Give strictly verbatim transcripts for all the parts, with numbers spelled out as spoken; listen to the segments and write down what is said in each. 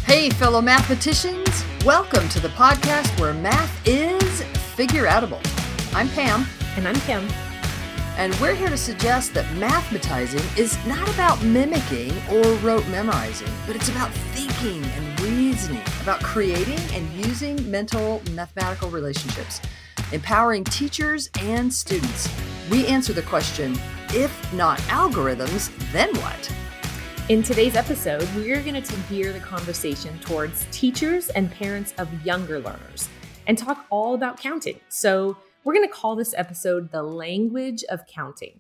Hey, fellow mathematicians. Welcome to the podcast where math is figure-outable. I'm Pam. And I'm Kim. And we're here to suggest that mathematizing is not about mimicking or rote memorizing, but it's about thinking and reasoning, about creating and using mental mathematical relationships, empowering teachers and students. We answer the question, if not algorithms, then what? In today's episode, we're going to veer the conversation towards teachers and parents of younger learners and talk all about counting. So we're going to call this episode The Language of Counting.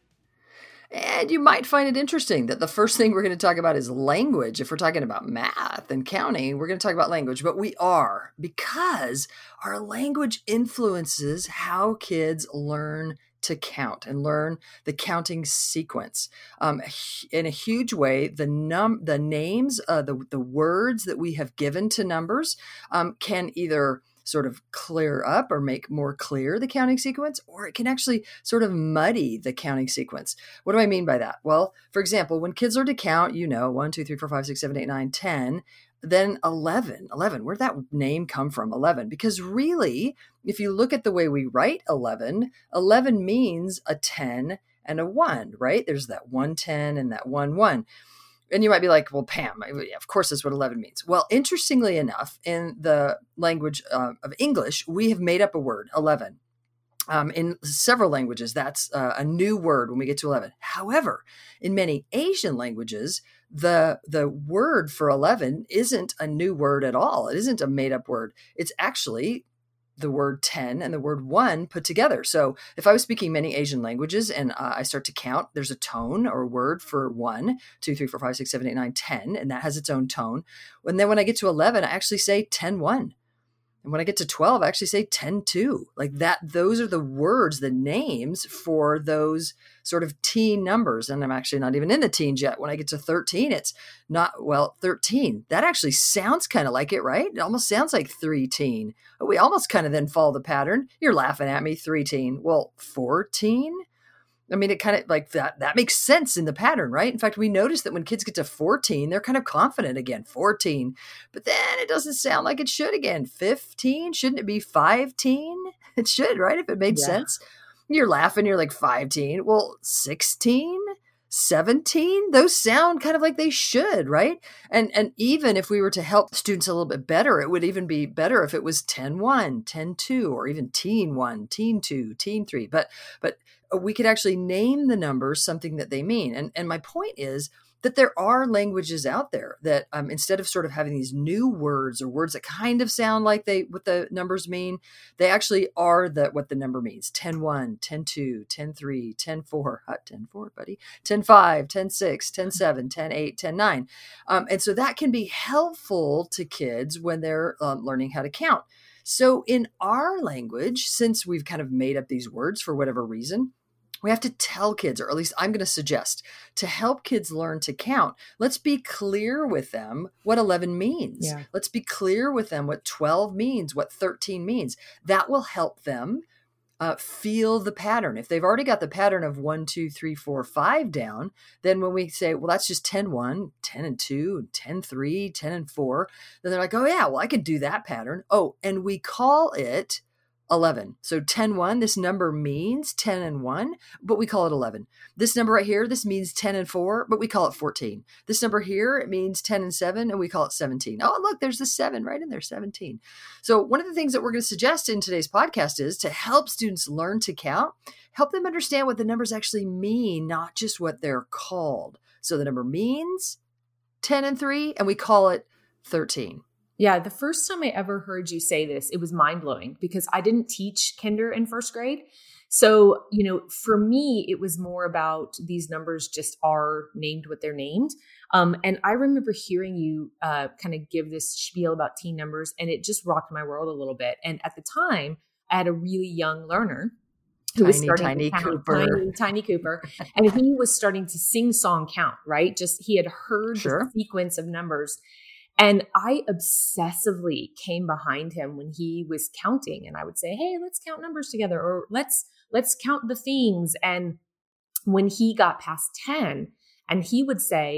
And you might find it interesting that the first thing we're going to talk about is language. If we're talking about math and counting, we're going to talk about language, but we are because our language influences how kids learn to count and learn the counting sequence. Um, in a huge way, the num the names, uh, the, the words that we have given to numbers um, can either sort of clear up or make more clear the counting sequence, or it can actually sort of muddy the counting sequence. What do I mean by that? Well, for example, when kids learn to count, you know, one, two, three, four, five, six, seven, eight, nine, ten, then eleven, eleven, where'd that name come from, eleven? Because really, if you look at the way we write eleven, eleven means a ten and a one, right? There's that one ten and that one one. And you might be like, well, Pam, of course that's what eleven means. Well, interestingly enough, in the language uh, of English, we have made up a word, eleven. Um, in several languages, that's uh, a new word when we get to eleven. However, in many Asian languages, the the word for eleven isn't a new word at all. It isn't a made up word. It's actually the word ten and the word one put together. So if I was speaking many Asian languages and uh, I start to count, there's a tone or word for one, two, three, four, five, six, seven, eight, nine, ten, and that has its own tone. And then when I get to eleven, I actually say ten one. And when I get to twelve, I actually say ten two. Like that, those are the words, the names for those sort of teen numbers. And I'm actually not even in the teens yet. When I get to thirteen, it's not, well, thirteen. That actually sounds kind of like it, right? It almost sounds like three teen. We almost kind of then follow the pattern. You're laughing at me, three teen. Well, fourteen? I mean, it kind of like that, that makes sense in the pattern, right? In fact, we notice that when kids get to fourteen, they're kind of confident again, fourteen, but then it doesn't sound like it should again. fifteen, shouldn't it be fifteen? It should, right? If it made yeah. sense. You're laughing, you're like fifteen. Well, sixteen, seventeen, those sound kind of like they should, right? And and even if we were to help students a little bit better, it would even be better if it was ten one, ten two, or even teen one, teen two, teen three. But but we could actually name the numbers something that they mean. And, and my point is that there are languages out there that um, instead of sort of having these new words or words that kind of sound like they what the numbers mean, they actually are the what the number means. ten one, ten two, ten three, ten four, hot ten four, buddy, ten five, ten six, ten seven, ten eight, ten nine. Um, and so that can be helpful to kids when they're um, learning how to count. So in our language, since we've kind of made up these words for whatever reason, we have to tell kids, or at least I'm going to suggest, to help kids learn to count. Let's be clear with them what eleven means. Yeah. Let's be clear with them what twelve means, what thirteen means. That will help them uh, feel the pattern. If they've already got the pattern of one, two, three, four, five down, then when we say, well, that's just ten one, ten and two, ten three, ten and four, then they're like, oh yeah, well, I could do that pattern. Oh, and we call it eleven. So ten one, this number means ten and one, but we call it eleven. This number right here, this means ten and four, but we call it fourteen. This number here, it means ten and seven, and we call it seventeen. Oh, look, there's the seven right in there, seventeen. So one of the things that we're going to suggest in today's podcast is to help students learn to count, help them understand what the numbers actually mean, not just what they're called. So the number means ten and three, and we call it thirteen. Yeah, the first time I ever heard you say this, it was mind-blowing because I didn't teach kinder in first grade. So, you know, for me, it was more about these numbers just are named what they're named. Um, and I remember hearing you uh, kind of give this spiel about teen numbers, and it just rocked my world a little bit. And at the time, I had a really young learner who tiny, was starting tiny to count, Cooper. Tiny, tiny Cooper. And he was starting to sing song count, right? Just he had heard Sure. the sequence of numbers. And I obsessively came behind him when he was counting, and I would say, hey, let's count numbers together, or let's, let's count the things. And when he got past ten and he would say,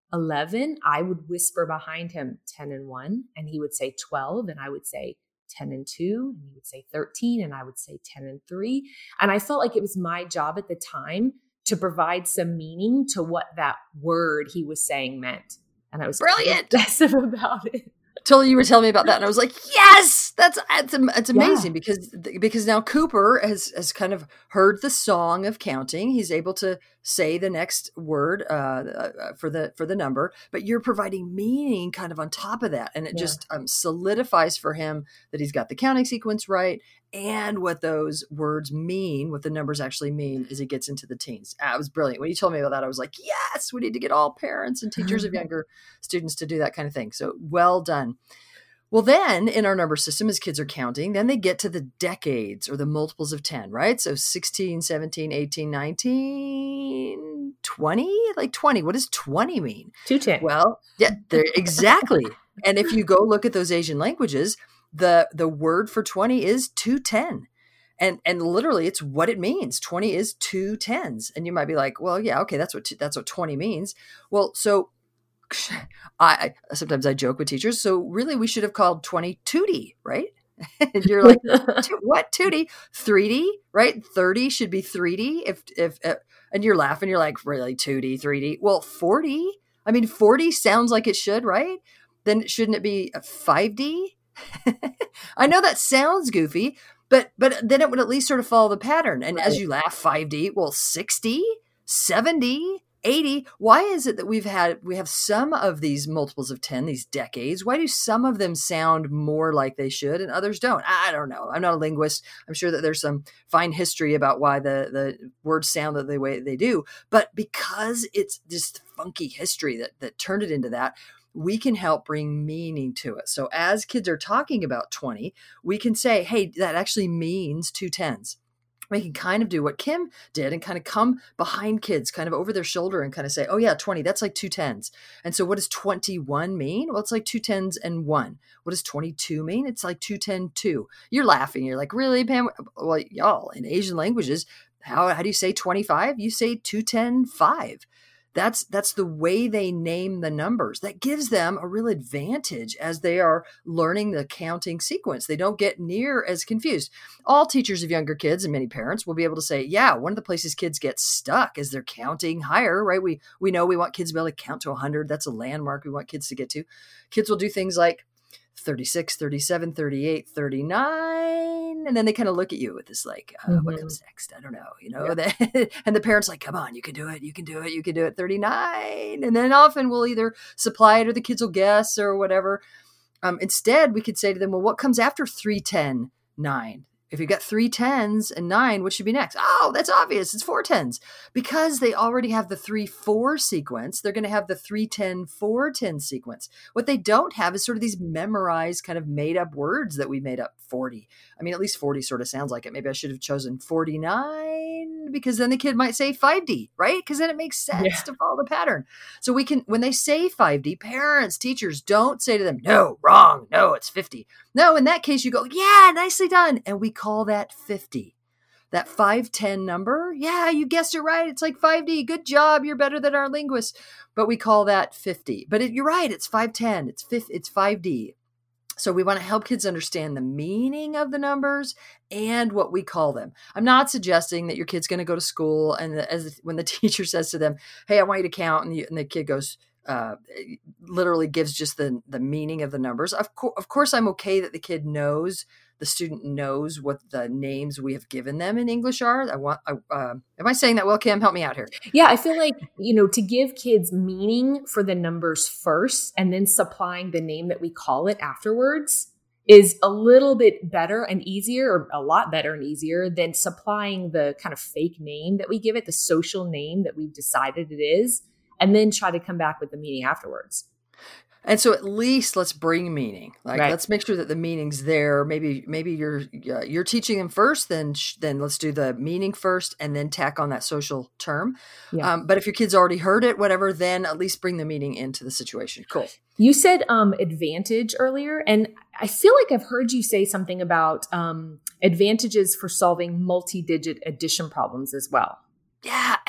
eleven, I would whisper behind him ten and one, and he would say twelve, and I would say ten and two, and he would say thirteen, and I would say ten and three. And I felt like it was my job at the time to provide some meaning to what that word he was saying meant. And I was brilliant obsessive about it. Totally, you were telling me about that, and I was like, "Yes, that's it's, it's amazing." Yeah. because because now Cooper has has kind of heard the song of counting. He's able to say the next word uh, uh, for the for the number, but you're providing meaning kind of on top of that, and it Yeah. just um, solidifies for him that he's got the counting sequence right and what those words mean, what the numbers actually mean as he gets into the teens. Ah, it was brilliant. When you told me about that, I was like, "Yes, we need to get all parents and teachers of younger students to do that kind of thing." So well done. Well, then in our number system, as kids are counting, then they get to the decades or the multiples of ten, right? So sixteen, seventeen, eighteen, nineteen, twenty, like twenty. What does twenty mean? two ten. Well, yeah, there exactly. And if you go look at those Asian languages, the the word for twenty is two ten. And and literally it's what it means. twenty is two tens. And you might be like, well, yeah, okay, that's what that's what twenty means. Well, so I, I sometimes I joke with teachers. So really, we should have called twenty two D, right? And you're like, what two D? three D, right? thirty should be three D. If if uh, and you're laughing, you're like, really two D, three D? Well, forty. I mean, forty sounds like it should, right? Then shouldn't it be five D? I know that sounds goofy, but but then it would at least sort of follow the pattern. And Right. as you laugh, five D, well, sixty, seventy. eighty. Why is it that we've had, we have some of these multiples of ten, these decades? Why do some of them sound more like they should and others don't? I don't know. I'm not a linguist. I'm sure that there's some fine history about why the, the words sound the way they do. But because it's this funky history that, that turned it into that, we can help bring meaning to it. So as kids are talking about twenty, we can say, hey, that actually means two tens. We can kind of do what Kim did and kind of come behind kids, kind of over their shoulder and kind of say, oh yeah, twenty, that's like two tens. And so what does twenty-one mean? Well, it's like two tens and one. What does twenty-two mean? It's like two ten, two. You're laughing. You're like, really, Pam? Well, y'all, in Asian languages, how, how do you say twenty-five? You say two ten, five. That's that's the way they name the numbers. That gives them a real advantage as they are learning the counting sequence. They don't get near as confused. All teachers of younger kids and many parents will be able to say, yeah, one of the places kids get stuck is they're counting higher, right? We we know we want kids to be able to count to one hundred. That's a landmark we want kids to get to. Kids will do things like thirty-six, thirty-seven, thirty-eight, thirty-nine. And then they kind of look at you with this like, uh, Mm-hmm. what comes next? I don't know, you know, yeah. And the parents like, come on, you can do it. You can do it. You can do it. thirty-nine. And then often we'll either supply it or the kids will guess or whatever. Um, instead, we could say to them, well, what comes after three ten, nine? If you've got three tens and nine, what should be next? Oh, that's obvious. It's four tens. Because they already have the three four sequence, they're going to have the three ten, four ten sequence. What they don't have is sort of these memorized kind of made up words that we made up. forty. I mean, at least forty sort of sounds like it. Maybe I should have chosen forty-nine because then the kid might say five D, right? Because then it makes sense Yeah. to follow the pattern. So we can, when they say five D, parents, teachers, don't say to them, no, wrong. No, it's fifty. No, in that case, you go, yeah, nicely done. And we call that fifty. That five ten number, yeah, you guessed it right. It's like five D. Good job. You're better than our linguists. But we call that fifty. But it, you're right. It's five ten. It's fifth, it's five D. So we want to help kids understand the meaning of the numbers and what we call them. I'm not suggesting that your kid's going to go to school and the, as when the teacher says to them, hey, I want you to count, and, you, and the kid goes, uh, literally gives just the, the meaning of the numbers. Of, co- of course, I'm okay that the kid knows, the student knows what the names we have given them in English are. I want. I, uh, am I saying that well, Kim? Help me out here. Yeah, I feel like, you know, to give kids meaning for the numbers first and then supplying the name that we call it afterwards is a little bit better and easier, or a lot better and easier than supplying the kind of fake name that we give it, the social name that we've decided it is, and then try to come back with the meaning afterwards. And so at least let's bring meaning. Like Right. let's make sure that the meaning's there. Maybe maybe you're uh, you're teaching them first, then sh- then let's do the meaning first, and then tack on that social term. Yeah. Um, but if your kid's already heard it, whatever, then at least bring the meaning into the situation. Cool. You said um, advantage earlier, and I feel like I've heard you say something about um, advantages for solving multi-digit addition problems as well. Yeah,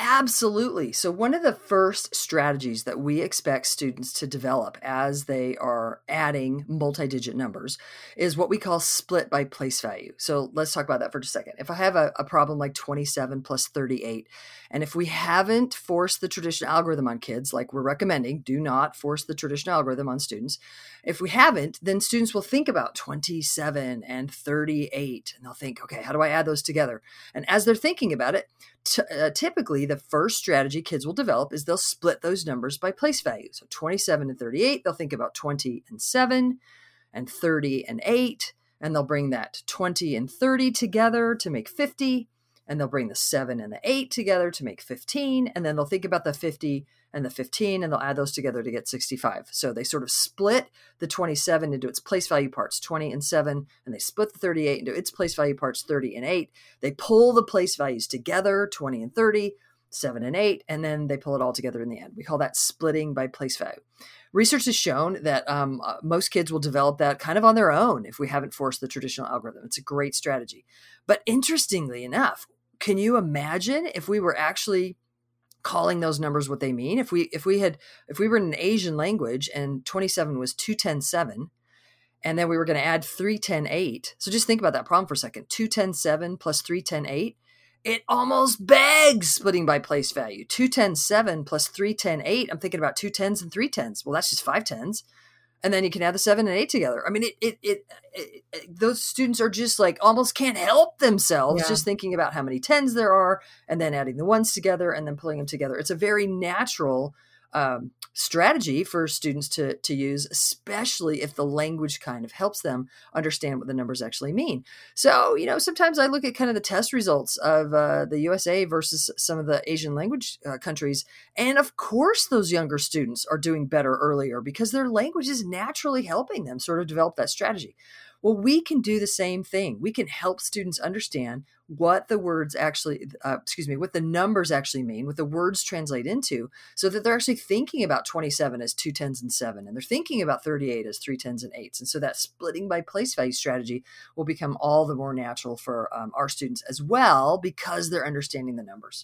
Absolutely. So one of the first strategies that we expect students to develop as they are adding multi-digit numbers is what we call split by place value. So let's talk about that for just a second. If I have a, a problem like twenty-seven plus thirty-eight, and if we haven't forced the traditional algorithm on kids, like we're recommending, do not force the traditional algorithm on students. If we haven't, then students will think about twenty-seven and thirty-eight, and they'll think, okay, how do I add those together? And as they're thinking about it, t- uh, typically the first strategy kids will develop is they'll split those numbers by place value. So twenty-seven and thirty-eight, they'll think about twenty and seven and thirty and eight, and they'll bring that twenty and thirty together to make fifty, and they'll bring the seven and the eight together to make fifteen, and then they'll think about the fifty and the fifteen, and they'll add those together to get sixty-five. So they sort of split the twenty-seven into its place value parts, twenty and seven, and they split the thirty-eight into its place value parts, thirty and eight. They pull the place values together, twenty and thirty, seven and eight, and then they pull it all together in the end. We call that splitting by place value. Research has shown that um, uh, most kids will develop that kind of on their own if we haven't forced the traditional algorithm. It's a great strategy. But interestingly enough, can you imagine if we were actually calling those numbers what they mean? If we if we had if we were in an Asian language and twenty-seven was two ten seven, and then we were going to add three ten eight. So just think about that problem for a second. two ten seven plus three ten eight. It almost begs splitting by place value. two ten seven plus three ten eight. I'm thinking about two tens and three tens. Well, that's just five tens. And then you can add the seven and eight together. I mean, it, it, it, it, it those students are just like almost can't help themselves yeah. just thinking about how many tens there are and then adding the ones together and then pulling them together. It's a very natural um, strategy for students to, to use, especially if the language kind of helps them understand what the numbers actually mean. So, you know, sometimes I look at kind of the test results of uh, the U S A versus some of the Asian language uh, countries. And of course, those younger students are doing better earlier because their language is naturally helping them sort of develop that strategy. Well, we can do the same thing. We can help students understand what the words actually, uh, excuse me, what the numbers actually mean, what the words translate into, so that they're actually thinking about twenty-seven as two tens and seven, and they're thinking about thirty-eight as three tens and eights. And so that splitting by place value strategy will become all the more natural for um, our students as well because they're understanding the numbers.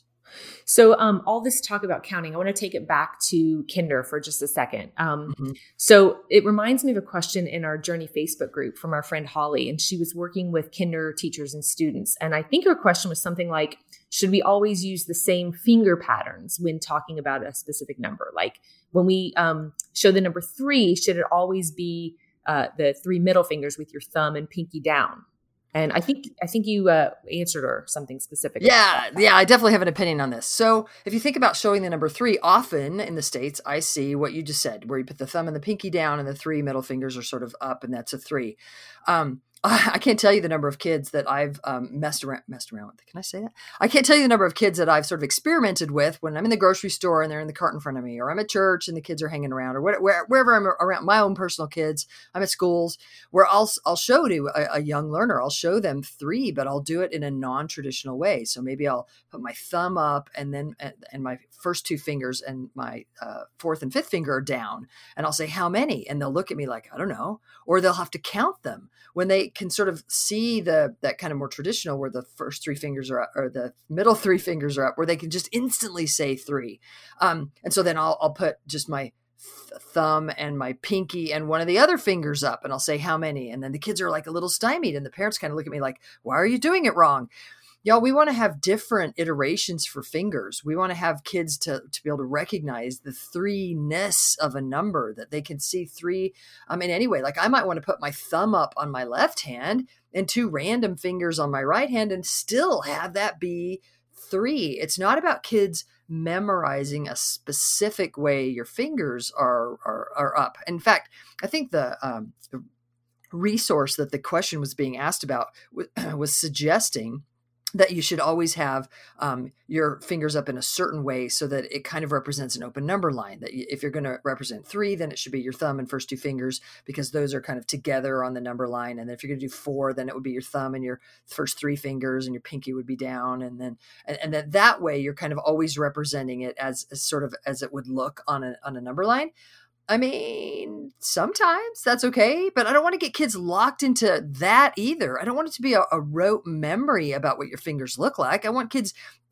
So um, all this talk about counting, I want to take it back to kinder for just a second. Um, Mm-hmm. So it reminds me of a question in our Journey Facebook group from our friend Holly, and she was working with kinder teachers and students. And I think her question was something like, should we always use the same finger patterns when talking about a specific number? Like when we um, show the number three, should it always be uh, the three middle fingers with your thumb and pinky down? And I think I think you uh, answered her something specific. Yeah, yeah, I definitely have an opinion on this. So if you think about showing the number three, often in the States, I see what you just said, where you put the thumb and the pinky down and the three middle fingers are sort of up, and that's a three. Um, I can't tell you the number of kids that I've um, messed around, messed around with. Can I say that? I can't tell you the number of kids that I've sort of experimented with when I'm in the grocery store and they're in the cart in front of me, or I'm at church and the kids are hanging around, or where, wherever I'm around my own personal kids. I'm at schools where I'll I'll show to a, a young learner, I'll show them three, but I'll do it in a non-traditional way. So maybe I'll put my thumb up and then and my first two fingers and my uh, fourth and fifth finger are down, and I'll say how many, and they'll look at me like I don't know, or they'll have to count them when they can sort of see the that kind of more traditional where the first three fingers are up, or the middle three fingers are up, where they can just instantly say three. Um, and so then I'll, I'll put just my th- thumb and my pinky and one of the other fingers up, and I'll say how many. And then the kids are like a little stymied, and the parents kind of look at me like, why are you doing it wrong? Y'all, we want to have different iterations for fingers. We want to have kids to, to be able to recognize the three-ness of a number, that they can see three um, in any way. Like I might want to put my thumb up on my left hand and two random fingers on my right hand and still have that be three. It's not about kids memorizing a specific way your fingers are, are, are up. In fact, I think the, um, the resource that the question was being asked about was, was suggesting that you should always have um, your fingers up in a certain way so that it kind of represents an open number line. That if you're going to represent three, then it should be your thumb and first two fingers, because those are kind of together on the number line. And then if you're going to do four, then it would be your thumb and your first three fingers, and your pinky would be down. And then and, and then that way you're kind of always representing it as, as sort of as it would look on a on a number line. I mean, sometimes that's okay, but I don't want to get kids locked into that either. I don't want it to be a, a rote memory about what your fingers look like. I want kids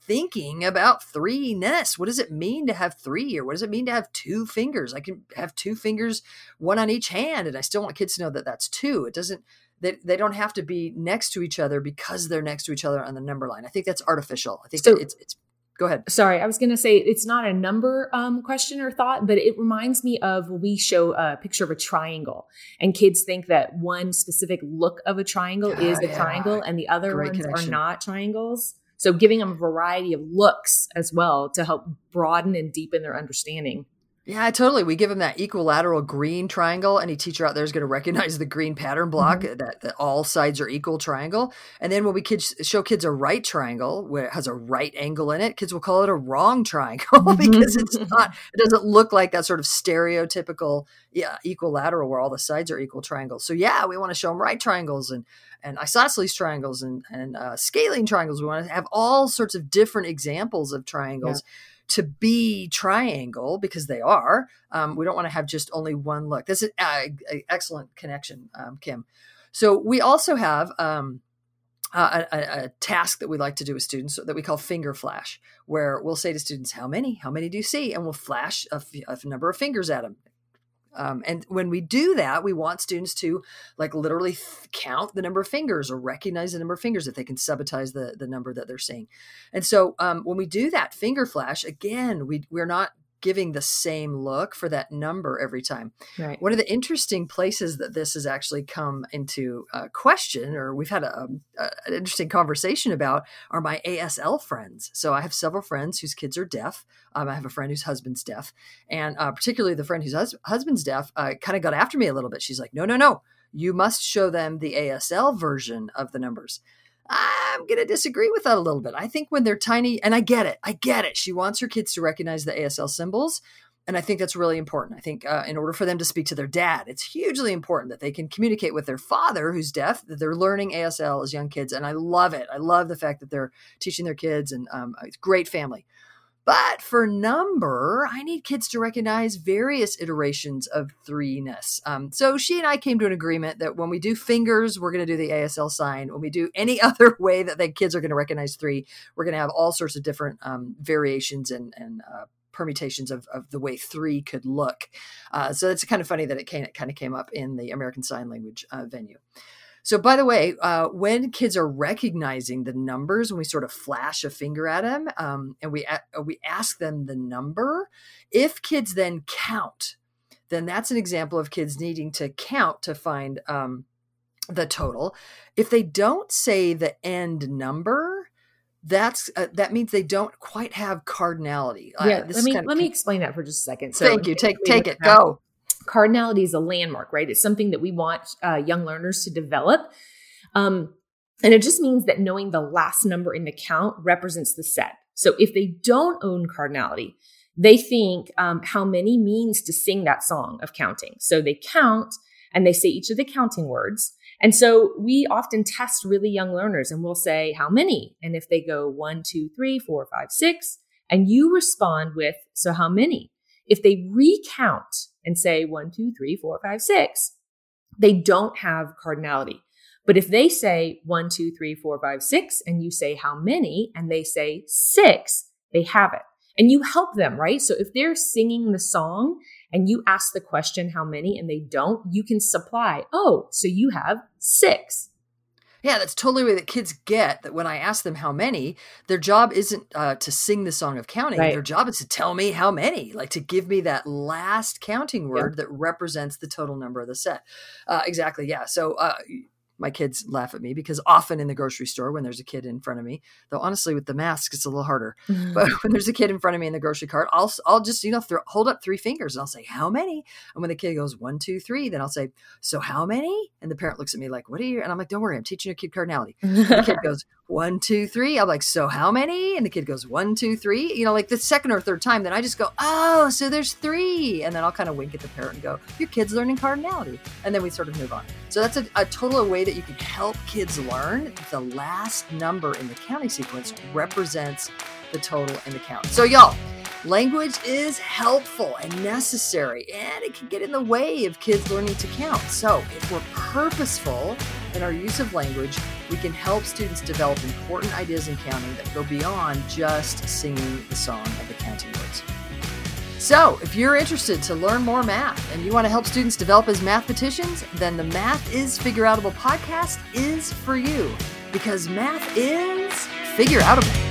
thinking about three-ness. What does it mean to have three, or what does it mean to have two fingers? I can have two fingers, one on each hand, and I still want kids to know that that's two. It doesn't, they, they don't have to be next to each other because they're next to each other on the number line. I think that's artificial. I think so, it's, it's, go ahead. Sorry, I was going to say it's not a number um, question or thought, but it reminds me of when we show a picture of a triangle and kids think that one specific look of a triangle Yeah, is a yeah. triangle and the other Great ones connection. are not triangles. So giving them a variety of looks as well to help broaden and deepen their understanding. Yeah, totally. We give them that equilateral green triangle. Any teacher out there is going to recognize the green pattern block, mm-hmm. that, that all sides are equal triangle. And then when we kids, show kids a right triangle where it has a right angle in it, kids will call it a wrong triangle because it's not, it doesn't look like that sort of stereotypical yeah, equilateral where all the sides are equal triangles. So yeah, we want to show them right triangles and and isosceles triangles and, and uh, scaling triangles. We want to have all sorts of different examples of triangles. Yeah. To be triangle, because they are. Um, we don't want to have just only one look. That's an uh, excellent connection, um, Kim. So we also have um, a, a, a task that we like to do with students that we call finger flash, where we'll say to students, how many? How many do you see? And we'll flash a, f- a number of fingers at them. Um, and when we do that, we want students to like literally th- count the number of fingers or recognize the number of fingers if they can sabotage the, the number that they're seeing. And so um, when we do that finger flash, again, we, we're not giving the same look for that number every time. Right. One of the interesting places that this has actually come into uh, question, or we've had a, a, an interesting conversation about, are my A S L friends. So I have several friends whose kids are deaf. Um, I have a friend whose husband's deaf. And uh, particularly the friend whose hus- husband's deaf uh, kind of got after me a little bit. She's like, no, no, no. You must show them the A S L version of the numbers. I'm going to disagree with that a little bit. I think when they're tiny, and I get it, I get it. She wants her kids to recognize the A S L symbols. And I think that's really important. I think uh, in order for them to speak to their dad, it's hugely important that they can communicate with their father who's deaf, that they're learning A S L as young kids. And I love it. I love the fact that they're teaching their kids, and um, it's a great family. But for number, I need kids to recognize various iterations of three-ness. Um, so she and I came to an agreement that when we do fingers, we're going to do the A S L sign. When we do any other way that the kids are going to recognize three, we're going to have all sorts of different um, variations and, and uh, permutations of, of the way three could look. Uh, so it's kind of funny that it, came, it kind of came up in the American Sign Language uh, venue. So by the way, uh, when kids are recognizing the numbers, when we sort of flash a finger at them um, and we uh, we ask them the number, if kids then count, then that's an example of kids needing to count to find um, the total. If they don't say the end number, that's uh, that means they don't quite have cardinality. Yeah, uh, this let me kind of, let me explain that for just a second. So thank you. Take take it. Go. Cardinality is a landmark, right? It's something that we want uh, young learners to develop. Um, and it just means that knowing the last number in the count represents the set. So if they don't own cardinality, they think um, how many means to sing that song of counting. So they count and they say each of the counting words. And so we often test really young learners and we'll say, how many? And if they go one, two, three, four, five, six, and you respond with, so how many? If they recount and say one, two, three, four, five, six, they don't have cardinality. But if they say one, two, three, four, five, six, and you say how many, and they say six, they have it. And you help them, right? So if they're singing the song and you ask the question, how many, and they don't, you can supply, oh, so you have six. Yeah, that's totally the way that kids get that when I ask them how many, their job isn't uh, to sing the song of counting. Right. Their job is to tell me how many, like to give me that last counting word yeah. that represents the total number of the set. Uh, exactly. Yeah. So uh, my kids laugh at me because often in the grocery store, when there's a kid in front of me, though honestly with the masks, it's a little harder. Mm-hmm. But when there's a kid in front of me in the grocery cart, I'll I'll just, you know, throw, hold up three fingers and I'll say, how many? And when the kid goes one, two, three, then I'll say, so how many? And the parent looks at me like, what are you? And I'm like, don't worry, I'm teaching your kid cardinality. And the kid goes, one, two, three. I'm like, so how many? And the kid goes, one, two, three. You know, like the second or third time, then I just go, oh, so there's three. And then I'll kind of wink at the parent and go, your kid's learning cardinality. And then we sort of move on. So that's a, a total way that you can help kids learn that the last number in the counting sequence represents the total in the count. So y'all, Language is helpful and necessary, and it can get in the way of kids learning to count. So if we're purposeful in our use of language, we can help students develop important ideas in counting that go beyond just singing the song of the counting words. So if you're interested to learn more math and you want to help students develop as mathematicians, then the Math is Figureoutable podcast is for you, because math is figureoutable.